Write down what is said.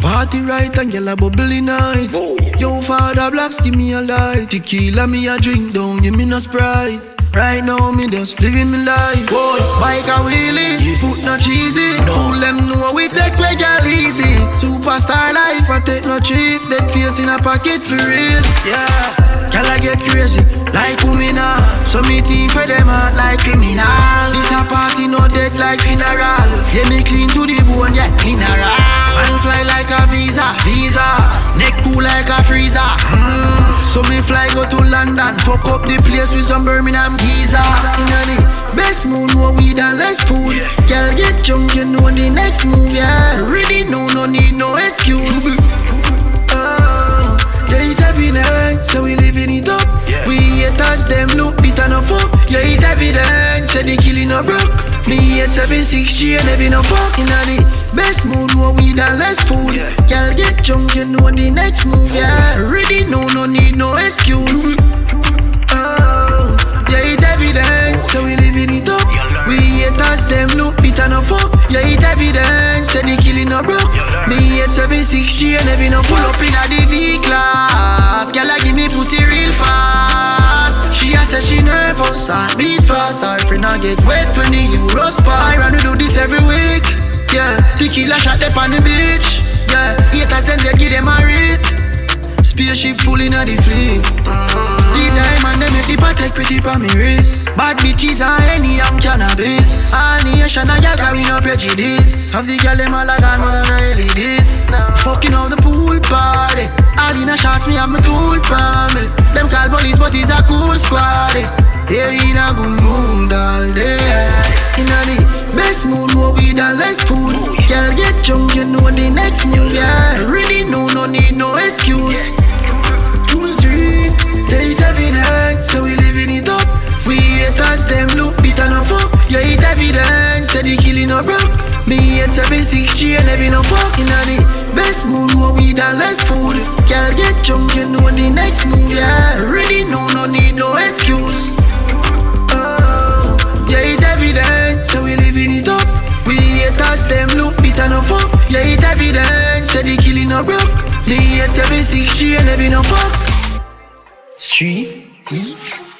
Party right and gyal a bubbly night. Yo, Father Blacks, give me a light. Tequila me a drink, don't give me no Sprite. Right now me just living my life. Boy, bike a wheelie, foot not cheesy. Fool them know we take we girl easy. Superstar life, I take no cheap. Dead face in a pocket for real. Yeah, girl I get crazy like Umina. So me thief for them out like criminal. This a party no dead like funeral. Yeah, me clean to the bone, yeah, mineral. Man fly like a visa. Neck cool like a freezer. So me fly go to London, fuck up the place with some Birmingham geezer. Inna the best mood, more weed and less food. Girl get drunk, you know the next move, yeah. Really know, no need no excuse. Yeah, it evident, so we living it up. We haters, them look bitter no fuck. Yeah, it evident, say the killing no broke. Me at 760 and heavy no fuck. Inna the best mood, more weed and less food. Girl get drunk, you know the next move, yeah. Really know, no need no excuse. Yeah, it evident, so we living it up. We haters, them look bitter no fuck. Yeah, it evident, say the killing no broke. Me at 760 and heavy no full up inna the V-class. Girl I give me pussy real fast. She a say she nervous and beat fast. Her friend a get wet when the Euros pass. I run to do this every week. Yeah, tequila shot up on the beach. Yeah, haters then they give them a read. Spaceship full inna the fleet. The diamond they make the patek pretty pa me wrist. Bad bitches and any am cannabis. All nation a gyal carry no prejudice. Have the gyal them all a gone more than really this. Fucking up the pool party. All in a shots me have my tool pa me. Them call police but it's a cool squad. They in a good mood all day. Inna the best mood, more weed and less food. Girl get drunk, you know the next move, yeah. Really know, no need no excuse. 2, 3, yeah, it evident, so we living it up. We haters, them look bitter no fuck. Yeah, it evident, say the killing no broke. Me at 760 and heavy no fuck. Inna the best mood, more weed and less food. Girl get drunk, you know the next move, yeah. Really know, no need no excuse. Yeah, it evident, so we living it up. We haters, them look bitter no fuck. Yeah, it evident, say the killing no broke. Me at 760 and heavy no fuck. Street